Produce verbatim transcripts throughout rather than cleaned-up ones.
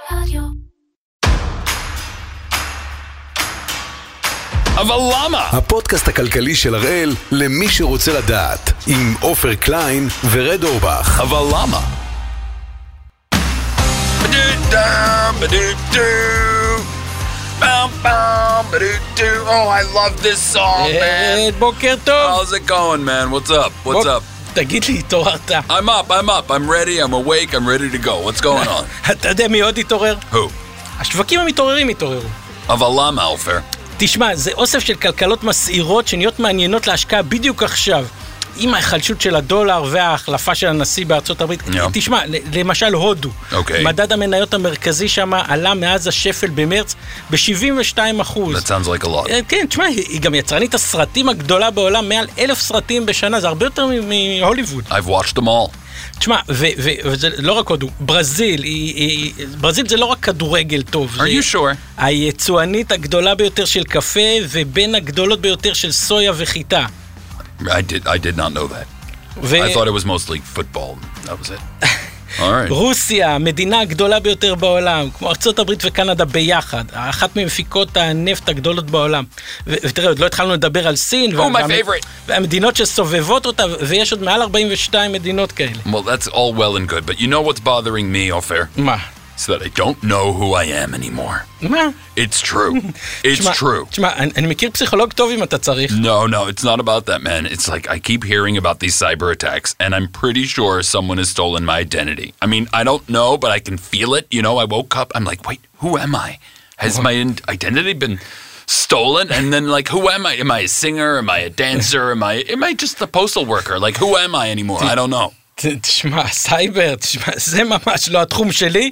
רדיו. אבל למה? הפודקאסט הכלכלי של הראל למי שרוצה לדעת, עם עופר קליין ורד אורבך. אבל למה? Oh, I love this song, man. בוקר טוב. How's it going, man? What's up? What's up? תגיד לי, התעוררת? I'm up, I'm up. I'm ready, I'm awake, I'm ready to go. What's going on? אתה יודע מי עוד התעורר? Who? השווקים המתעוררים התעוררו. אבל למה, עופר? תשמע, זה אוסף של כלכלות מסעירות שנהיות מעניינות להשקעה בדיוק עכשיו. עם ההחלשות של הדולר וההחלפה של הנשיא בארצות הברית. Yeah. תשמע, למשל הודו. Okay. מדד המניות המרכזי שם עלה מאז השפל במרץ ב-שבעים ושתיים אחוז. That sounds like a lot. כן, תשמע, היא גם יצרנית הסרטים הגדולה בעולם, מעל אלף סרטים בשנה, זה הרבה יותר מהוליווד. I've watched them all. תשמע, וזה לא רק הודו, ברזיל, ברזיל זה לא רק כדורגל טוב. Are you sure? היצואנית הגדולה ביותר של קפה, ובין הגדולות ביותר של סויה וחיטה. I did I did not know that. I thought it was mostly football. That was it. All right. רוסיה, המדינה הגדולה ביותר בעולם, כמו ארצות הברית וקנדה ביחד, אחת ממפיקות הנפט הגדולות בעולם. ותראה, עוד לא התחלנו לדבר על סין, Oh, my favorite. והמדינות שסובבות אותה, ויש עוד מעל ארבעים ושתיים מדינות כאלה. Well, that's all well and good, but you know what's bothering me, Ofer? מה? It's that I don't know who I am anymore. מה? It's true. It's true. תשמע, אני מכיר פסיכולוג טוב אם אתה צריך. No, no, it's not about that, man. It's like I keep hearing about these cyber attacks, and I'm pretty sure someone has stolen my identity. I mean, I don't know, but I can feel it. You know, I woke up, I'm like, wait, who am I? Has my identity been stolen? And then, like, who am I? Am I a singer? Am I a dancer? Am I, am I just a postal worker? Like, who am I anymore? I don't know. תשמע, סייבר, תשמע, זה ממש לא התחום שלי,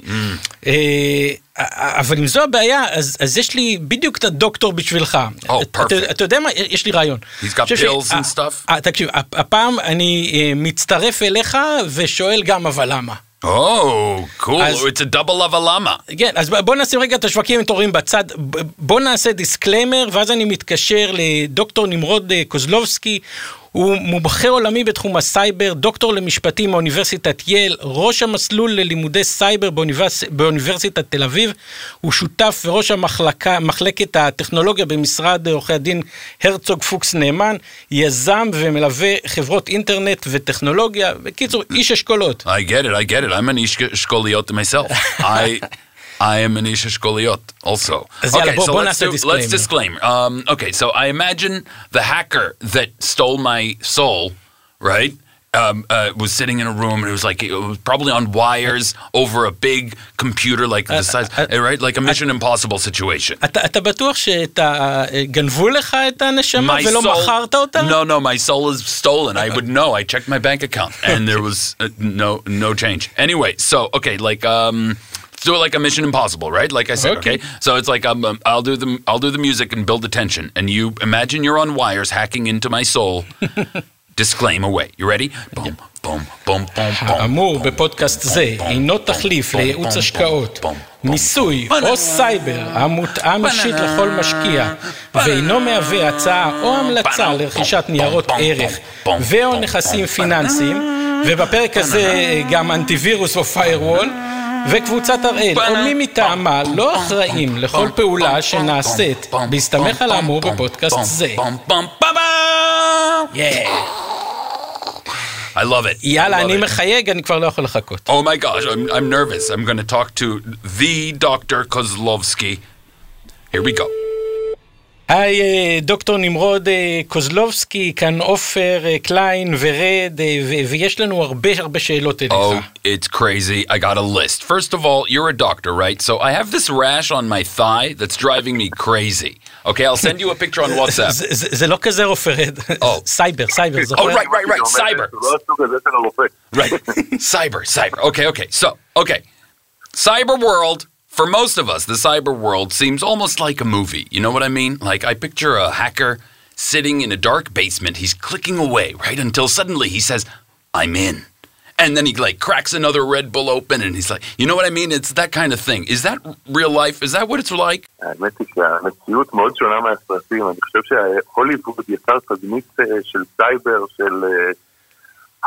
אבל אם זו הבעיה, אז יש לי בדיוק את הדוקטור בשבילך. אתה יודע מה? יש לי רעיון. He's got pills and stuff? תקשיב, הפעם אני מצטרף אליך ושואל גם אבל למה. Oh, cool. It's a double אבל למה. כן, אז בוא נעשה רגע את השווקים מתעוררים בצד, בוא נעשה דיסקליימר, ואז אני מתקשר לדוקטור נמרוד קוזלובסקי, הוא מומחה עולמי בתחום הסייבר, דוקטור למשפטים מאוניברסיטת יל, ראש המסלול ללימודי סייבר באוניברס... באוניברסיטת תל אביב, הוא שותף וראש המחלקה, מחלקת הטכנולוגיה במשרד עורכי הדין הרצוג פוקס נאמן, יזם ומלווה חברות אינטרנט וטכנולוגיה, בקיצור, איש אשכולות. I get it, I get it. I'm an איש אשכוליות myself. I... I am an Ish Eshkoliot also. Okay, so let's, do, let's disclaimer. Um, okay, so I imagine the hacker that stole my soul, right, um, uh, was sitting in a room and it was like, it was probably on wires over a big computer like the size, right, like a Mission Impossible situation. אתה בטוח שאתה גנבו לך את הנשמה ולא מכרת אותה? No, no, my soul is stolen. I would know. I checked my bank account and there was uh, no no change. Anyway, so, okay, like... um. do it like a Mission Impossible, right? Like I said, okay? okay? So it's like um, um, I'll do the I'll do the music and build the tension, and you imagine you're on wires hacking into my soul. Disclaim away. You ready? Boom, boom, boom, boom, boom. האמור בפודקאסט זה אינו תחליף לייעוץ השקעות, מיסוי או סייבר המותאם אישית לכל משקיע, ואינו מהווה הצעה או המלצה לרכישת ניירות ערך ואו נכסים פיננסיים, ובפרק הזה גם אנטיווירוס או פיירוול, וקבוצת הראל או מי מטעמה לא אחראים לכל פעולה שנעשית בהסתמך על האמור בפודקאסט זה. I love it. יאללה, אני מחייג, אני כבר לא יכול לחכות. Oh my gosh, I'm, I'm nervous. I'm going to talk to the Doctor Kozlovsky. Here we go. היי, דוקטור נמרוד קוזלובסקי, כאן עופר קליין ורד, ויש לנו הרבה הרבה שאלות אליך. Oh, it's crazy. I got a list. First of all, you're a doctor, right? So I have this rash on my thigh that's driving me crazy. Okay, I'll send you a picture on WhatsApp. זה לא כזה רופא, רד. סייבר, סייבר. Oh, right, right, right, cyber. Right, cyber, cyber. Okay, okay, so, okay. Cyber world. For most of us, the cyber world seems almost like a movie. You know what I mean? Like, I picture a hacker sitting in a dark basement. He's clicking away, right? Until suddenly he says, I'm in. And then he, like, cracks another Red Bull open, and he's like, you know what I mean? It's that kind of thing. Is that real life? Is that what it's like? האמת היא שהמציאות מאוד שונה מהסרטים. אני חושב שההוליווד יצר תדמית של סייבר, של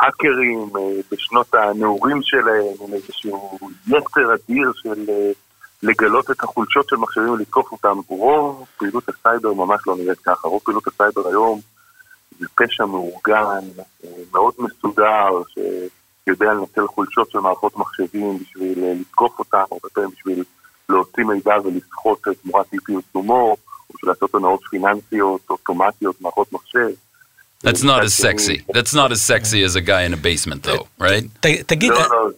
האקרים בשנות הנעורים שלהם, עם איזשהו יצר אדיר של לגלות את החולשות של מחשבים ולתקוף אותם. רוב פעילות הסייבר ממש לא נראית ככה. רוב פעילות הסייבר היום זה פשע מאורגן, מאוד מסודר, שיודע לנצל חולשות של מערכות מחשבים בשביל לתקוף אותם, או בפעמים בשביל להוציא מידע ולסחוט תמורת אי פרסומו, או בשביל לעשות הנאות פיננסיות, אוטומטיות, מערכות מחשב. That's not as sexy. That's not as sexy as a guy in a basement, though, right? תגיד,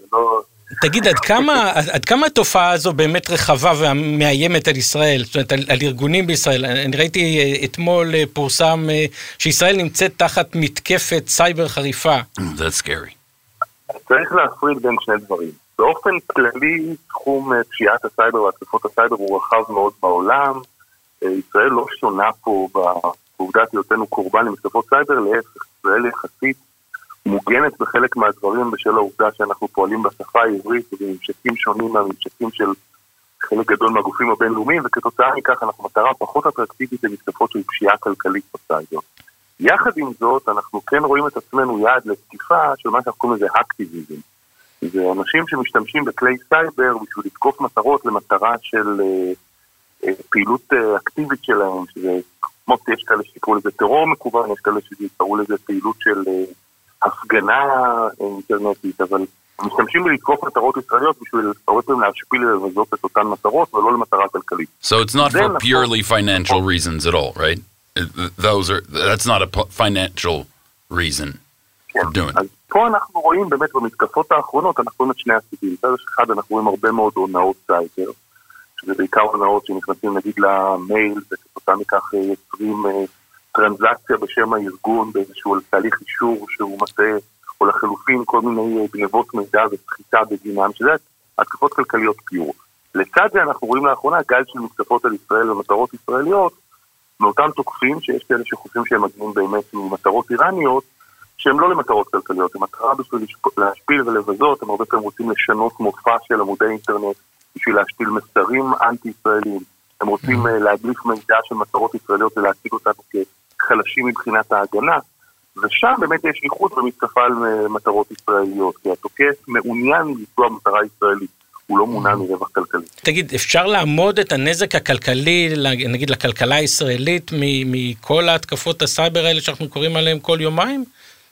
תגיד, עד כמה, עד כמה התופעה הזו באמת רחבה ומאיימת על ישראל, זאת אומרת, על, על ארגונים בישראל? אני ראיתי אתמול פורסם שישראל נמצאת תחת מתקפת סייבר חריפה. That's scary. צריך להפריד בין שני דברים. באופן כללי, תחום פשיעת הסייבר והתקפות הסייבר הוא רחב מאוד בעולם. ישראל לא שונה פה בעובדת היותנו קורבן למתקפות סייבר, להפך, ישראל יחסית מוגנת בחלק מהדברים בשל העובדה שאנחנו פועלים בשפה העברית ובממשקים שונים מהממשקים של חלק גדול מהגופים הבינלאומיים, וכתוצאה מכך אנחנו מטרה פחות אטרקטיבית למתקפות של פשיעה כלכלית בסייבר. יחד עם זאת, אנחנו כן רואים את עצמנו יעד לתקיפה של מה שאנחנו קוראים לזה אקטיביזם. זה אנשים שמשתמשים בכלי סייבר בשביל לתקוף מטרות למטרה של אה, פעילות אה, אקטיבית שלהם, שזה כמו יש כאלה שיקראו לזה טרור מקוון, יש כאלה שיקראו לזה פעילות של אה, הפגנה אינטרנטית, אבל משתמשים לתקוף מטרות ישראליות בשביל הרבה פעמים להשפיל ולבזות את אותן מטרות ולא למטרה כלכלית. So it's not for purely financial reasons at all, right? Those are, that's not a financial reason for doing it. אז פה אנחנו רואים באמת במתקפות האחרונות, אנחנו רואים את שני הסיבים. מצד אחד אנחנו רואים הרבה מאוד הונאות סייבר, שזה בעיקר הונאות שנכנסים נגיד למייל, וכתוצאה מכך יוצרים טרנזקציה בשם הארגון באיזשהו תהליך אישור שהוא מטה, או לחלופין כל מיני גנבות מידע וסחיטה בגינם, שזה התקפות כלכליות פיור. לצד זה אנחנו רואים לאחרונה גל של מתקפות על ישראל ומטרות ישראליות, מאותם תוקפים שיש כאלה שחושבים שהם מגיעים באמת ממטרות איראניות, שהם לא למטרות כלכליות, הם מטרה בשביל להשפיל ולבזות, הם הרבה פעמים רוצים לשנות מופע של עמודי אינטרנט, בשביל להשפיל מסרים אנטי-ישראלים, הם רוצים להדליף מידע של מטרות ישראליות ולהציג אותנו כחלשים מבחינת ההגנה, ושם באמת יש ייחוד במתקפה על מטרות ישראליות, כי התוקף מעוניין לפגוע במטרה ישראלית, הוא לא מונע מרווח כלכלי. תגיד, אפשר לעמוד את הנזק הכלכלי, נגיד לכלכלה הישראלית, מכל ההתקפות הסייבר האלה שאנחנו קוראים עליהם כל יומיים?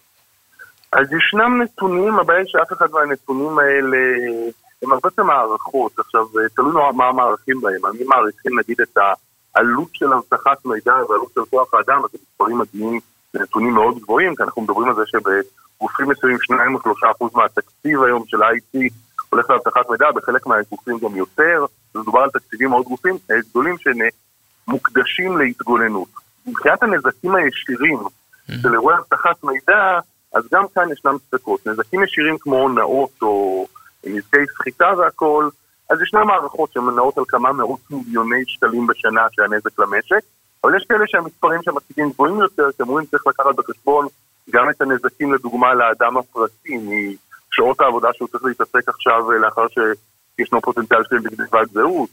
אז ישנם נתונים, הבעיה שאף אחד מהנתונים האלה, הם הרבה פעמים מערכות, עכשיו תלוי מה המערכים בהם, אני מעריכים נגיד את העלות של הבטחת מידע והעלות של כוח האדם, אז המספרים מגיעים לנתונים מאוד גבוהים, כי אנחנו מדברים על זה שבגופים מסוימים שניים או שלושה אחוז מהתקציב היום של ה-איי טי הולך להבטחת מידע, בחלק מהגופים גם יותר, זה מדובר על תקציבים מאוד גופים, גדולים שמוקדשים להתגוננות. מבחינת הנזקים הישירים של אירועי הבטחת מידע, אז גם כאן ישנם ספקות. נזקים ישירים כמו הונאות או נזקי סחיטה והכל, אז ישנם מערכות שמנעות על כמה מאות מיליוני שקלים בשנה שהנזק למשק, אבל יש כאלה שהמספרים שמציגים גבוהים יותר, כמובן צריך לקחת בחשבון גם את הנזקים לדוגמה לאדם הפרטי, משעות העבודה שהוא צריך להתעסק עכשיו לאחר שישנו פוטנציאל של בגניבת זהות,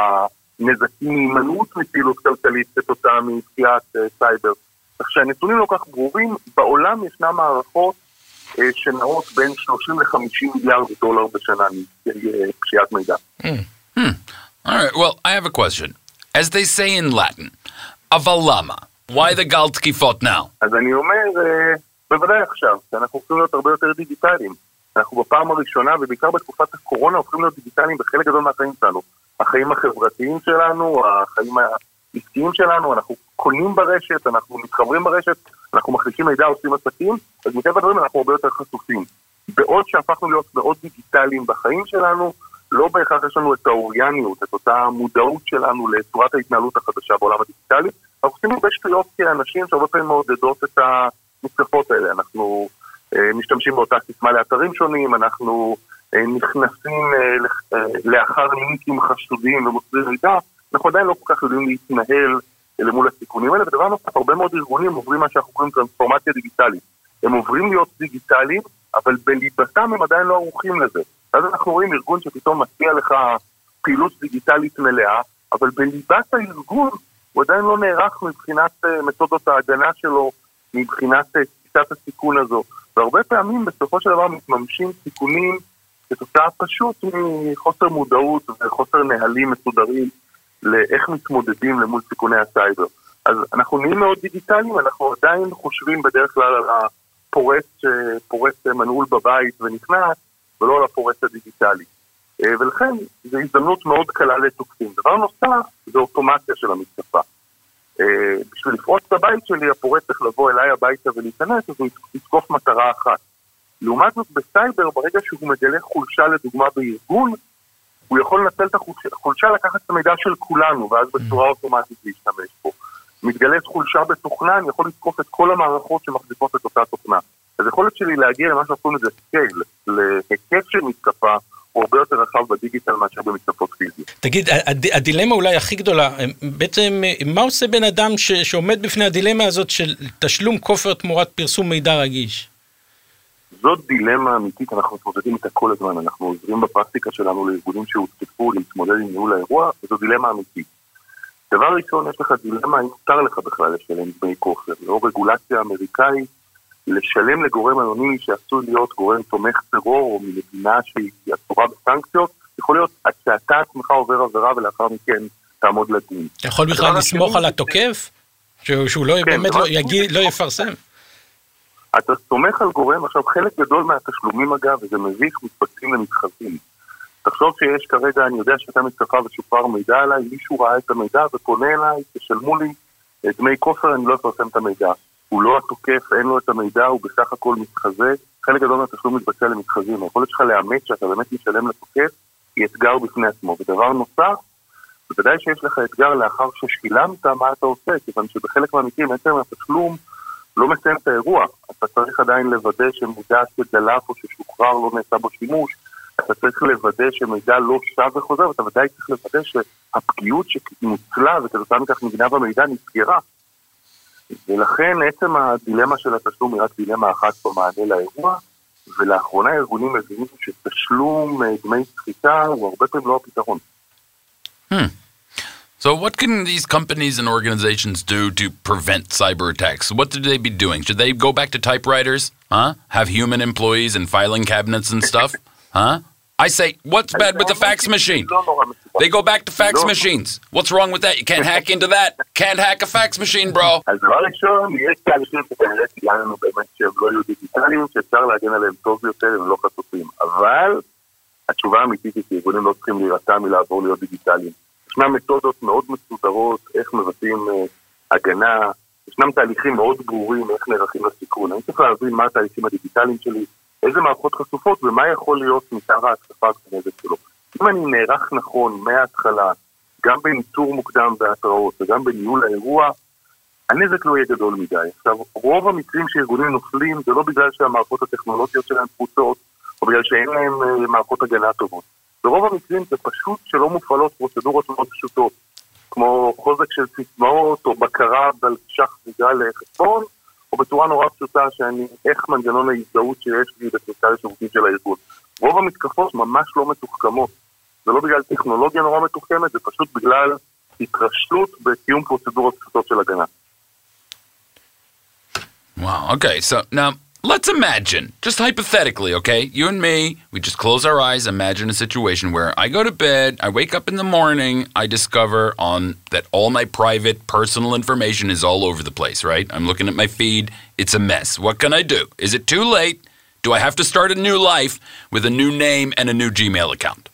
והנזקים מהימנעות מפעילות כלכלית כתוצאה מפשיעת סייבר. כך שהנתונים לא כך ברורים, בעולם ישנם מערכות שנעות בין שלושים לחמישים מיליארד דולר בשנה מפשיעת מידע. Hmm. All right, well, I have a question. As they say in Latin, avalama, why the גל תקיפות now? אז אני אומר, בוודאי עכשיו, שאנחנו הופכים להיות הרבה יותר דיגיטליים. אנחנו בפעם הראשונה, ובעיקר בתקופת הקורונה, הופכים להיות דיגיטליים בחלק גדול מהחיים שלנו. החיים החברתיים שלנו, החיים העסקיים שלנו, אנחנו קונים ברשת, אנחנו מתחברים ברשת, אנחנו מחליקים מידע, עושים עסקים, אז מטבע הדברים אנחנו הרבה יותר חשופים. בעוד שהפכנו להיות מאוד דיגיטליים בחיים שלנו, לא בהכרח יש לנו את האורייניות, את אותה מודעות שלנו לצורת ההתנהלות החדשה בעולם הדיגיטלי, אנחנו עושים הרבה שטויות כאנשים שהרבה פעמים מעודדות את המתקפות האלה. אנחנו אה, משתמשים באותה סיסמה לאתרים שונים, אנחנו אה, נכנסים אה, לאחר לינקים חשודים ומוסרים מידע, אנחנו עדיין לא כל כך יודעים להתנהל למול הסיכונים האלה, ודבר נוסף, הרבה מאוד ארגונים עוברים מה שאנחנו קוראים טרנספורמציה דיגיטלית. הם עוברים להיות דיגיטליים, אבל בליבתם הם עדיין לא ערוכים לזה. אז אנחנו רואים ארגון שפתאום מציע לך פעילות דיגיטלית מלאה, אבל בליבת הארגון הוא עדיין לא נערך מבחינת מתודות ההגנה שלו, מבחינת תפיסת הסיכון הזו. והרבה פעמים בסופו של דבר מתממשים סיכונים כתוצאה פשוט מחוסר מודעות וחוסר נהלים מסודרים לאיך מתמודדים למול סיכוני הסייבר. אז אנחנו נהיים מאוד דיגיטליים, אנחנו עדיין חושבים בדרך כלל על הפורץ, פורץ מנעול בבית ונכנס, ולא על הפורץ הדיגיטלי. ולכן זו הזדמנות מאוד קלה לתוקפים. דבר נוסף זה אוטומציה של המתקפה. בשביל לפרוץ את הבית שלי, הפורץ צריך לבוא אליי הביתה ולהיכנס, אז הוא יתקוף מטרה אחת. לעומת זאת בסייבר, ברגע שהוא מגלה חולשה לדוגמה בארגון, הוא יכול לנצל את החולשה, לקחת את המידע של כולנו, ואז בצורה אוטומטית להשתמש בו. מתגלית חולשה בתוכנה, אני יכול לתקוף את כל המערכות שמחזיקות את אותה תוכנה. אז יכולת שלי להגיע למה שאנחנו לזה סקייל, להיקף של מתקפה, הוא הרבה יותר רחב בדיגיטל מאשר במתקפות פיזיות. תגיד, הדילמה אולי הכי גדולה, בעצם מה עושה בן אדם ש, שעומד בפני הדילמה הזאת של תשלום כופר תמורת פרסום מידע רגיש? זאת דילמה אמיתית, אנחנו מתמודדים איתה כל הזמן, אנחנו עוזרים בפרקטיקה שלנו לארגונים שהוצטפו להתמודד עם ניהול האירוע, וזו דילמה אמיתית. דבר ראשון, יש לך דילמה, אם מותר לך בכלל לשלם דמי כופר, לא רגולציה אמריקאית, לשלם לגורם אנונימי שעשוי להיות גורם תומך טרור או ממדינה שהיא אסורה בסנקציות, יכול להיות עד שאתה עצמך עובר עבירה ולאחר מכן תעמוד לדין. אתה יכול בכלל לסמוך על התוקף? שהוא לא באמת לא יפרסם? אתה סומך על גורם, עכשיו חלק גדול מהתשלומים אגב, וזה מביך, מתפצלים למתחזים. תחשוב שיש כרגע, אני יודע שאתה מתקפה ושופר מידע עליי, מישהו ראה את המידע ופונה אליי, תשלמו לי דמי כופר, אני לא אפרסם את המידע. הוא לא התוקף, אין לו את המידע, הוא בסך הכל מתחזה, חלק גדול מהתשלום מתבצע למתחזים. היכולת שלך לאמת שאתה באמת משלם לתוקף, היא אתגר בפני עצמו. ודבר נוסף, בוודאי שיש לך אתגר לאחר ששילמת מה אתה עושה, כיוון שבחלק מהמקרים עצם התשלום לא מסיים את האירוע. אתה צריך עדיין לוודא שמידע שדלף או ששוחרר לא נעשה בו שימוש, אתה צריך לוודא שמידע לא שב וחוזר, ואתה ודאי צריך לוודא שהפגיעות שנוצלה וכתוצאה מכך נגנב המידע נסגרה. ולכן עצם הדילמה של התשלום היא רק דילמה אחת במענה לאירוע, ולאחרונה הארגונים מבינים שתשלום דמי סחיטה הוא הרבה פעמים לא הפתרון. Hmm. So what can these companies and organizations do to prevent cyber attacks? What should they be doing? Should they go back to typewriters? Huh? Have human employees and filing cabinets and stuff? Huh? I say, what's bad with the fax machine? They go back to fax machines. What's wrong with that? You can't hack into that. Can't hack a fax machine, bro. אז דבר ראשון, יש תהליכים שכנראה ציינו באמת שהם לא יהיו דיגיטליים, שאפשר להגן עליהם טוב יותר, הם לא חשופים. אבל התשובה האמיתית היא שארגונים לא צריכים להירתע מלעבור להיות דיגיטליים. ישנם מתודות מאוד מסודרות, איך מבצעים הגנה, ישנם תהליכים מאוד ברורים, איך נערכים לסיכון. אני צריך להבין מה התהליכים הדיגיטליים שלי, איזה מערכות חשופות ומה יכול להיות מתאר ההתקפה כנזק שלו. אם אני נערך נכון מההתחלה, גם בניטור מוקדם והתראות וגם בניהול האירוע, הנזק לא יהיה גדול מדי. עכשיו, רוב המקרים שארגונים נופלים זה לא בגלל שהמערכות הטכנולוגיות שלהם פרוצות, או בגלל שאין להם מערכות הגנה טובות. ברוב המקרים זה פשוט שלא מופעלות פרוצדורות מאוד פשוטות, כמו חוזק של סיסמאות או בקרה על שח מידע לחשבון, או בצורה נורא פשוטה שאני, איך מנגנון ההזדהות שיש לי בכניסה לשירותים של הארגון. רוב המתקפות ממש לא מתוחכמות. זה לא בגלל טכנולוגיה נורא מתוחכמת, זה פשוט בגלל התרשלות בקיום פרוצדורות פשוטות של הגנה. Wow, okay, so now let's imagine, just hypothetically, okay, you and me, we just close our eyes, imagine a situation where I go to bed, I wake up in the morning, I discover on that all my private, personal information is all over the place, right? I'm looking at my feed, it's a mess. What can I do? Is it too late? Do I have to start a new life with a new name and a new Gmail account?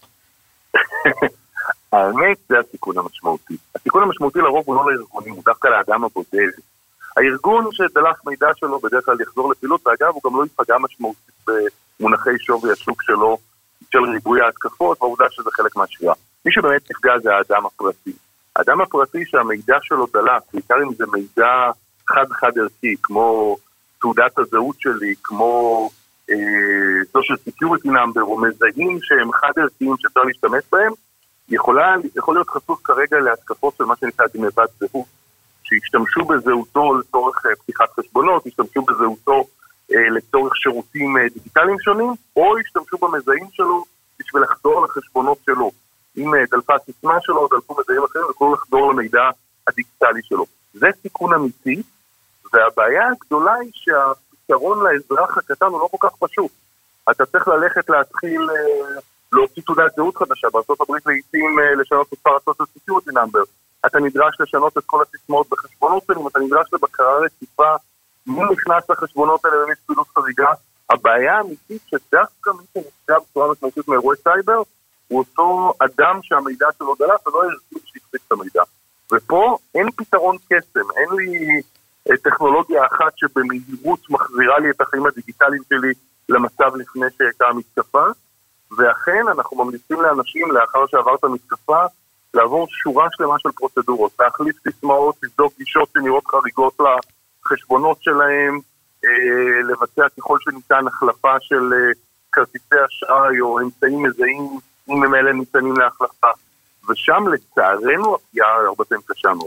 האמת זה הסיכון המשמעותי. הסיכון המשמעותי לרוב הוא לא לארגונים, הוא דווקא לאדם הבודד. הארגון שדלף מידע שלו בדרך כלל יחזור לפעילות, ואגב הוא גם לא יפגע משמעותית במונחי שווי השוק שלו, של ריבוי ההתקפות, והעובדה שזה חלק מהשריעה. מי שבאמת נפגע זה האדם הפרטי. האדם הפרטי שהמידע שלו דלף, בעיקר אם זה מידע חד-חד ערכי, כמו תעודת הזהות שלי, כמו social security number, או מזהים שהם חד ערכיים שאפשר להשתמש בהם, יכולה, יכול להיות חשוף כרגע להתקפות של מה שנקרא גנבת זהות. שישתמשו בזהותו לצורך פתיחת חשבונות, ישתמשו בזהותו אה, לצורך שירותים אה, דיגיטליים שונים, או ישתמשו במזהים שלו בשביל לחדור לחשבונות שלו. אם אה, דלפה סיסמה שלו או דלפו מזהים אחרים, יכולו לחדור למידע הדיגיטלי שלו. זה סיכון אמיתי, והבעיה הגדולה היא שהפתרון לאזרח הקטן הוא לא כל כך פשוט. אתה צריך ללכת להתחיל להוציא תעודת זהות חדשה, בארצות הברית לעיתים לשנות מספר הסוציאל סקיוריטי נאמבר, אתה נדרש לשנות את כל הסיסמאות בחשבונות שלהם, אתה נדרש לבקרה רציפה, מי נכנס לחשבונות האלה ומי פעילות חריגה. הבעיה האמיתית שדווקא מי שנפגע בצורה משמעותית מאירועי סייבר, הוא אותו אדם שהמידע שלו דלף, ולא ירצו שיחזיק את המידע. ופה אין פתרון קסם, אין לי טכנולוגיה אחת שבמהירות מחזירה לי את החיים הדיגיטליים שלי למצב לפני שהייתה המתקפה, ואכן אנחנו ממליצים לאנשים לאחר שעברת מתקפה, לעבור שורה שלמה של פרוצדורות, להחליף סיסמאות, לבדוק גישות שנראות חריגות לחשבונות שלהם, לבצע ככל שניתן החלפה של כרטיסי אשראי או אמצעים מזהים, אם הם אלה ניתנים להחלפה. ושם לצערנו הפגיעה הרבה פעמים קשה מאוד.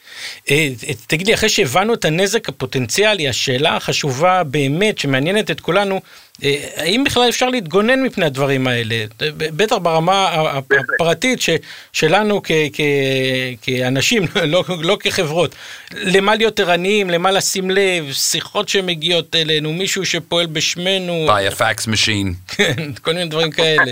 תגיד לי, אחרי שהבנו את הנזק הפוטנציאלי, השאלה החשובה באמת שמעניינת את כולנו, האם בכלל אפשר להתגונן מפני הדברים האלה? בטח ברמה הפרטית שלנו כאנשים, לא כחברות. למה להיות ערניים, למה לשים לב, שיחות שמגיעות אלינו, מישהו שפועל בשמנו. Buy a fax machine. כן, כל מיני דברים כאלה.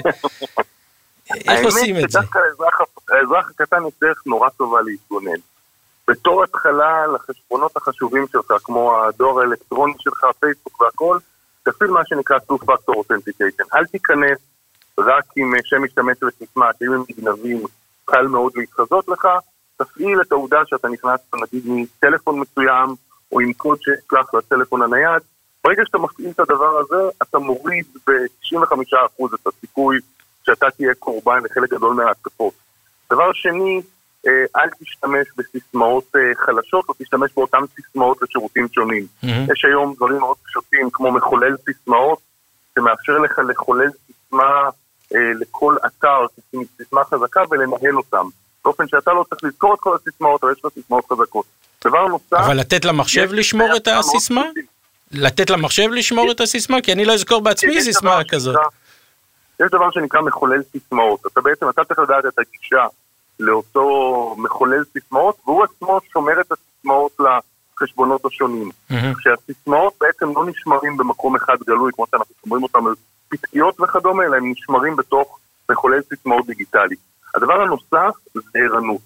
איך עושים את זה? האמת שדווקא האזרח הקטן יש דרך נורא טובה להתגונן. בתור התחלה לחשבונות החשובים שלך, כמו הדואר האלקטרוני שלך, פייסבוק והכל, תפעיל מה שנקרא two-factor authentication. אל תיכנס רק עם שם משתמש וסיסמה, שאם הם נגנבים, קל מאוד להתחזות לך, תפעיל את העובדה שאתה נכנס, נגיד, מטלפון מסוים, או עם קוד ששלח לטלפון הנייד. ברגע שאתה מפעיל את הדבר הזה, אתה מוריד ב-תשעים וחמישה אחוז את הסיכוי שאתה תהיה קורבן לחלק גדול מההתקפות. דבר שני, אל תשתמש בסיסמאות חלשות, או תשתמש באותן סיסמאות לשירותים שונים. Mm-hmm. יש היום דברים מאוד פשוטים, כמו מחולל סיסמאות, שמאפשר לך לחולל סיסמה אה, לכל אתר, סיסמה חזקה, ולנהל אותם. באופן שאתה לא צריך לזכור את כל הסיסמאות, אבל יש לך סיסמאות חזקות. דבר נוסף... אבל לתת למחשב לשמור את הסיסמה? לתת למחשב לשמור את הסיסמה? כי אני לא אזכור בעצמי סיסמה כזאת. יש דבר שנקרא מחולל סיסמאות. אתה בעצם, אתה צריך לדעת את הגישה לאותו מחולל סיסמאות, והוא עצמו שומר את הסיסמאות לחשבונות השונים. כשהסיסמאות בעצם לא נשמרים במקום אחד גלוי, כמו שאנחנו שומרים אותם על פתקיות וכדומה, אלא הם נשמרים בתוך מחולל סיסמאות דיגיטלי. הדבר הנוסף זה ערנות.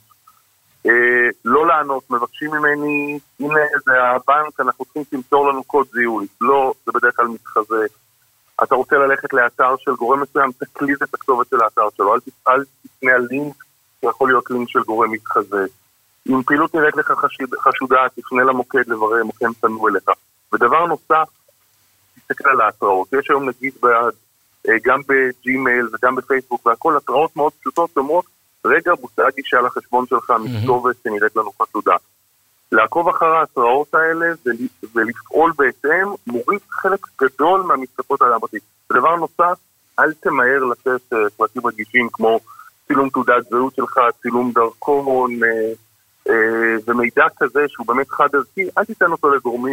אה, לא לענות, מבקשים ממני, הנה זה הבנק, אנחנו צריכים למסור לנו קוד זיהוי. לא, זה בדרך כלל מתחזה. אתה רוצה ללכת לאתר של גורם מסוים, תקליד את הכתובת של האתר שלו, אל תפנה על לינק, שיכול להיות לינק של גורם מתחזה. אם פעילות נראית לך חשודה, תפנה למוקד לברר, מוקד פנו אליך. ודבר נוסף, תסתכל על ההתראות. יש היום נגיד בעד, גם בג'ימייל וגם בפייסבוק והכל, התראות מאוד פשוטות, אומרות, רגע, בוצעה גישה לחשבון שלך, מכתובת שנראית לנו חשודה. לעקוב אחר ההתראות האלה ולפעול בהתאם, מוריד חלק גדול מהמתקפות על הבתית. ודבר נוסף, אל תמהר לתת פרטים רגישים כמו צילום תעודת זהות שלך, צילום דרכון, אה, אה, ומידע כזה שהוא באמת חד ערכי, אל תיתן אותו לגורמים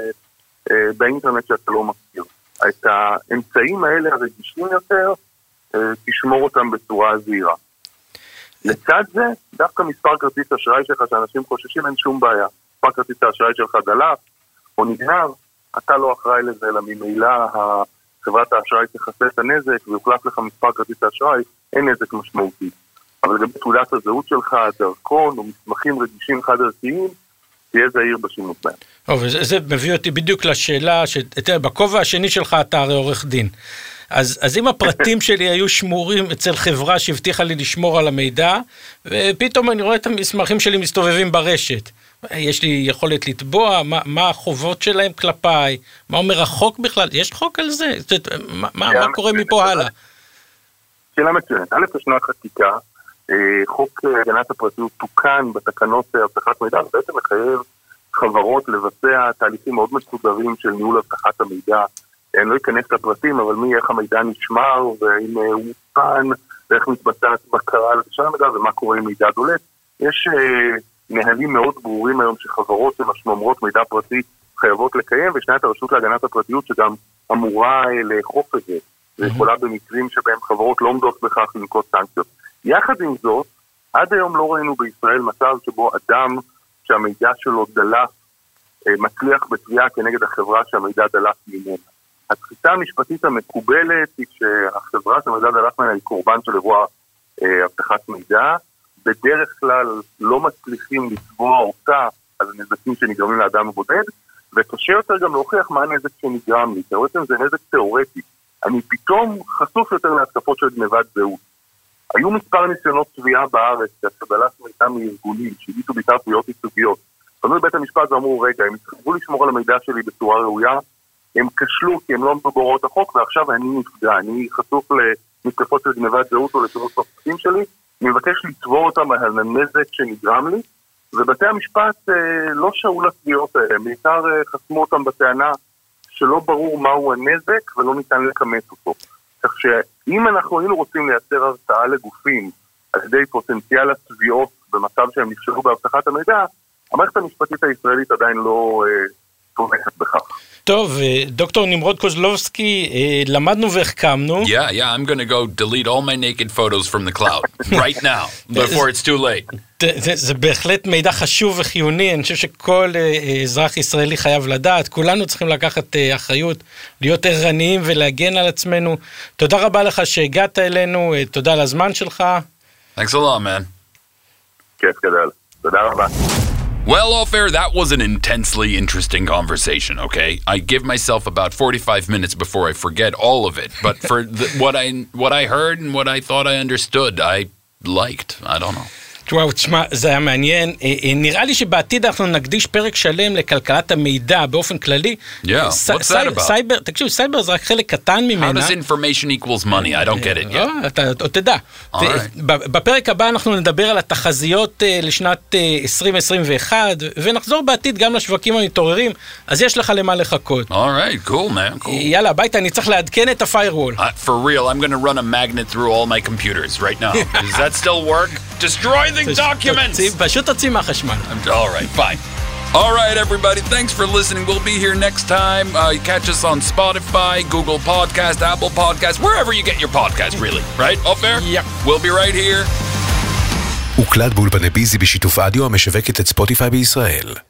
שבאינטרנט אה, שאתה לא מכיר. את האמצעים האלה הרגישים יותר, אה, תשמור אותם בצורה זהירה. לצד זה, דווקא מספר כרטיס אשראי שלך שאנשים חוששים, אין שום בעיה. מספר כרטיס האשראי שלך דלף או נגנב, אתה לא אחראי לזה, אלא ממילא חברת האשראי תחסה את הנזק ויוחלף לך מספר כרטיס האשראי, אין נזק משמעותי. אבל גם בתעודת הזהות שלך, דרכון או מסמכים רגישים חד ערכיים, תהיה זהיר בשימוש בהם. טוב, זה מביא אותי בדיוק לשאלה, בכובע השני שלך אתה הרי עורך דין. אז, אז אם הפרטים שלי היו שמורים אצל חברה שהבטיחה לי לשמור על המידע, ופתאום אני רואה את המסמכים שלי מסתובבים ברשת. יש לי יכולת לתבוע, מה, מה החובות שלהם כלפיי, מה אומר החוק בכלל, יש חוק על זה? מה, מה, מה קורה מפה הלאה? שאלה מצוינת. א', ישנה חקיקה, חוק הגנת הפרטיות תוקן בתקנות אבטחת מידע, ובעצם מחייב חברות לבצע תהליכים מאוד מסודרים של ניהול אבטחת המידע. אני לא אכנס לפרטים, אבל מי, איך המידע נשמר, ואם הוא מוצפן, ואיך מתבצעת בקרה על גישה למידע, ומה קורה עם מידע דולף. יש נהלים מאוד ברורים היום שחברות שמשמרות מידע פרטי חייבות לקיים, וישנה את הרשות להגנת הפרטיות שגם אמורה לאכוף את זה. זה יכולה במקרים שבהם חברות לא עומדות בכך לנקוט סנקציות. יחד עם זאת, עד היום לא ראינו בישראל מצב שבו אדם שהמידע שלו דלף, מצליח בתביעה כנגד החברה שהמידע דלף ממנה. התפיסה המשפטית המקובלת היא שהחברה שמדד הלחמן היא קורבן של אירוע אה, הבטחת מידע, בדרך כלל לא מצליחים לצבוע אותה על הנזקים שנגרמים לאדם בודד, וקשה יותר גם להוכיח מה הנזק שנגרם לי, בעצם זה נזק תיאורטי. אני פתאום חשוף יותר להתקפות של גנבת זהות. היו מספר ניסיונות תביעה בארץ, שהקבלת מידע מארגונים, שהגישו בעיקר תביעות ייצוגיות. פנו לבית המשפט ואמרו, רגע, הם התחייבו לשמור על המידע שלי בצורה ראויה, הם כשלו כי הם לא עמדו בהוראות החוק, ועכשיו אני נפגע, אני חשוף למתקפות של גנבת זהות או לשירות פרטים שלי, אני מבקש לצבור אותם על הנזק שנגרם לי, ובתי המשפט אה, לא שעו לתביעות האלה, בעיקר אה, חסמו אותם בטענה שלא ברור מהו הנזק ולא ניתן לכמת אותו. כך שאם אנחנו היינו רוצים לייצר הרתעה לגופים על ידי פוטנציאל התביעות במצב שהם נפשרו בהבטחת המידע, המערכת המשפטית הישראלית עדיין לא אה, תומכת בכך. טוב, דוקטור נמרוד קוזלובסקי, למדנו והחכמנו. Yeah, yeah, I'm going to go delete all my naked photos from the cloud right now, before it's too late. זה, זה בהחלט מידע חשוב וחיוני, אני חושב שכל אזרח ישראלי חייב לדעת, כולנו צריכים לקחת אחריות, להיות ערניים ולהגן על עצמנו. תודה רבה לך שהגעת אלינו, תודה על הזמן שלך. Thanks a lot, man. כיף גדול, תודה רבה. Well, Ofer, that was an intensely interesting conversation, okay? I give myself about forty-five minutes before I forget all of it, but for the, what I what I heard and what I thought I understood, I liked. I don't know. וואו, תשמע, זה היה מעניין. נראה לי שבעתיד אנחנו נקדיש פרק שלם לכלכלת המידע באופן כללי. Yeah, what's that about? סייבר, תקשיב, סייבר זה רק חלק קטן ממנה. How does information equals money? I don't get it yet. אתה תדע. בפרק הבא אנחנו נדבר על התחזיות לשנת עשרים עשרים ואחת, ונחזור בעתיד גם לשווקים המתעוררים, אז יש לך למה לחכות. All right, cool, man, cool. יאללה, הביתה, אני צריך לעדכן את ה-firewall. For real, I'm going to run a magnet through all my computers right now. Does that still work? Destroy the documents. פשוט תוציא מהחשמל. All right, fine. All right, everybody, thanks for listening. We'll be here next time. Uh, you catch us on Spotify, Google Podcast, Apple Podcast, wherever you get your podcast, really. Right, Ofer? Yep. We'll be right here. הוקלט באולפני ביזי בשיתוף אדיו המשווקת את ספוטיפיי בישראל.